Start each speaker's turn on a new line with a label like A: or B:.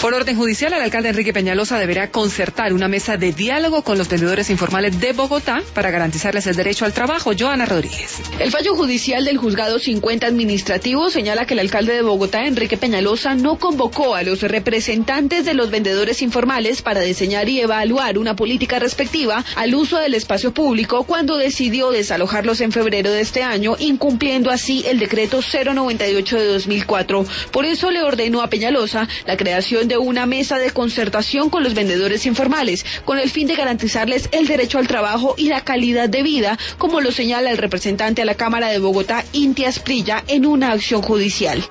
A: Por orden judicial, el alcalde Enrique Peñalosa deberá concertar una mesa de diálogo con los vendedores informales de Bogotá para garantizarles el derecho al trabajo. Joana Rodríguez.
B: El fallo judicial del Juzgado 50 Administrativo señala que el alcalde de Bogotá, Enrique Peñalosa, no convocó a los representantes de los vendedores informales para diseñar y evaluar una política respectiva al uso del espacio público cuando decidió desalojarlos en febrero de este año, incumpliendo así el decreto 098 de 2004. Por eso le ordenó a Peñalosa la creación de una mesa de concertación con los vendedores informales, con el fin de garantizarles el derecho al trabajo y la calidad de vida, como lo señala el representante a la Cámara de Bogotá, Inti Asprilla, en una acción judicial.